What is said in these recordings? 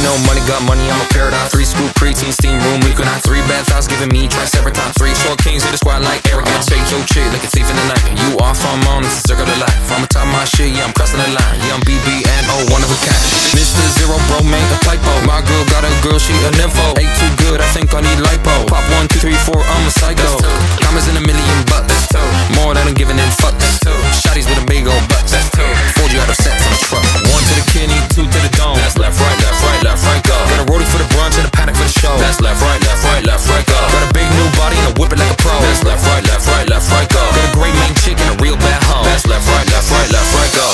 know money got money, I'm a paradox. 3 scoop preteen, steam room, leaking out. 3 bad thoughts giving me triceratops. 3 short kings in the squad like Eric. I take your chick like a thief in the night. You off, I'm on, it's a circle of life. I'm on top of my shit, yeah, I'm crossing the line. Yeah, I'm BBNO, one of a kind. Mr. Zero, bro, make a typo. My girl got a girl, she a nympho. Ain't too good, I think I need lipo. Pop 1, 2, 3, 4, I'm a psycho. Commas in $1 million bucks. More than I'm giving in fucks. Shotties with a big old butts. 4 you out of sets on the truck. 1 to the kidney, 2 to the dome. That's left, right, left, right, left, right, go. Got a roadie for the brunch and a paddock for the show. That's left, right, left, right, left, right, go. Got a big new body and a whip it like a pro. That's left, right, left, right, left, right, go. Got a great main chick and a real bad hoe. That's left, right, left, right, left, right, go.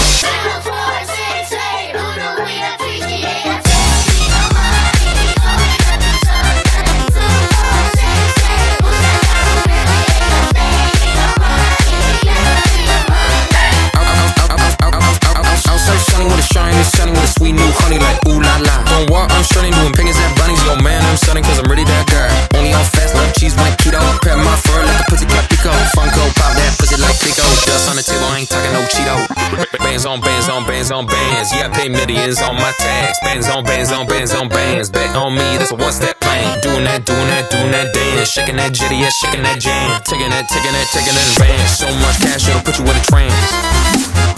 Shining with a sweet new honey like ooh la la. Don't walk, I'm shunning, doing penguins and bunnies. Yo man, I'm stunning cause I'm really that guy. Only on fast, love cheese, white keto. Prep my fur like a pussy clap pico. Funko, pop that pussy like Pico. Dust on the table, I ain't talking no Cheeto. Bands on bands on bands on bands. Yeah, I pay millions on my tax. Bands on bands on bands on bands. Bet on me, that's a one-step plan. Doing that dance. Shaking that jitty, yeah, shaking that jam. Taking that advance. So much cash, it'll put you in a trance.